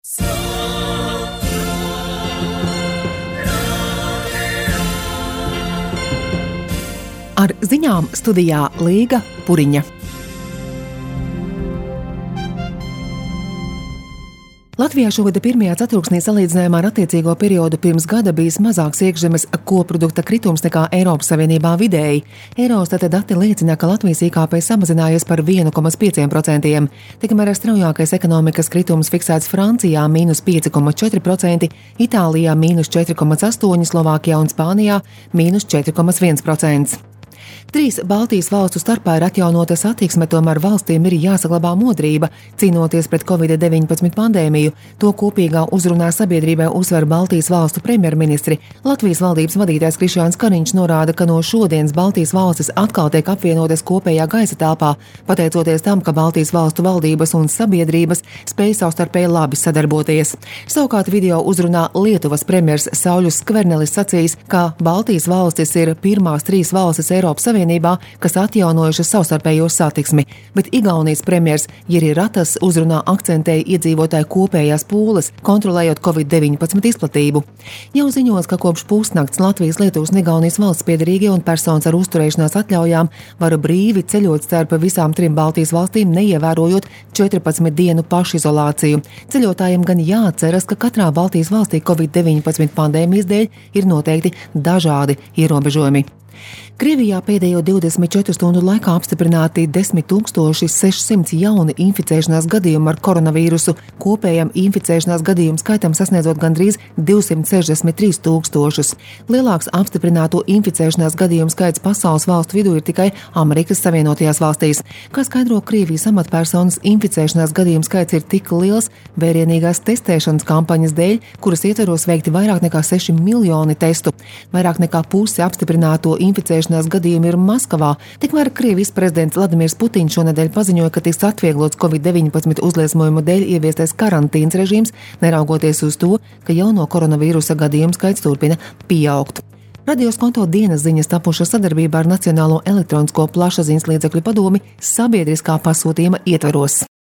Ar ziņām studijā Līga Puriņa. Latvijā šogad pirmajā ceturksnī salīdzinājumā ar attiecīgo periodu pirms gada bijis mazāks iekšzemes koprodukta kritums nekā Eiropas Savienībā vidēji. Eurostata dati liecina, ka Latvijas IKP samazinājies par 1,5%. Tikmēr straujākais ekonomikas kritums fiksēts Francijā -5,4%, Itālijā -4,8%, Slovākijā un Spānijā -4,1%. 3 Baltijas valstu starpā ir atjaunota satiksme, tomēr valstīm ir jāsaglabā modrība, cīnoties pret Covid-19 pandēmiju. To kopīgā uzrunā sabiedrībai uzsver Baltijas valstu premjerministri. Latvijas valdības vadītājs Krišjāns Kariņš norāda, ka no šodienas Baltijas valstis atkal tiek apvienotas kopējā gaisa telpā, pateicoties tam, ka Baltijas valstu valdības un sabiedrības spēj savstarpēji labi sadarboties. Savukārt video uzrunā Lietuvas premjers Sauļus Skvernelis sacījis, ka Baltijas valstis ir pirmās 3 valstis Eiropas Savienībā, kas atjaunojušas savstarpējo satiksmi, bet Igaunijas premjers Jiri Ratas uzrunā akcentēja iedzīvotāju kopējās pūles, kontrolējot Covid-19 izplatību. Jau ziņots, ka kopš pusnakts Latvijas, Lietuvas un Igaunijas valsts piederīgie un personas ar uzturēšanās atļaujām var brīvi ceļot starp visām 3 Baltijas valstīm, neievērojot 14 dienu pašizolāciju. Ceļotājiem gan jāatceras, ka katrā Baltijas valstī Covid-19 pandēmijas dēļ ir noteikti dažādi ierobežojumi. Krievijā pēdējo 24 stundu laikā apstiprināti 10,600 jauni inficēšanās gadījumi ar koronavīrusu, kopējam inficēšanās gadījumu skaitam sasniedzot gandrīz 263 tūkstošus. Lielāks apstiprināto inficēšanās gadījumu skaits pasaules valstu vidū ir tikai Amerikas Savienotajās valstīs. Kā skaidro Krievijas amatpersonas, inficēšanās gadījumu skaits ir tik liels vērienīgās testēšanas kampaņas dēļ, kuras ietveros veikti vairāk nekā 6 miljoni testu. Vairāk nekā pusi apstiprināto inficēšanās gadījumi ir Maskavā. Tikmēr Krievijas prezidents Vladimirs Putins šonedēļ paziņoja, ka tiks atvieglots Covid-19 uzliesmojumu dēļ ieviestais karantīnas režīms, neraugoties uz to, ka jauno koronavīrusa gadījumu skaits turpina pieaugt. Radios konto dienas ziņas tapušas sadarbībā ar Nacionālo elektronisko plašsaziņas līdzekļu padomi sabiedriskā pasūtījuma ietvaros.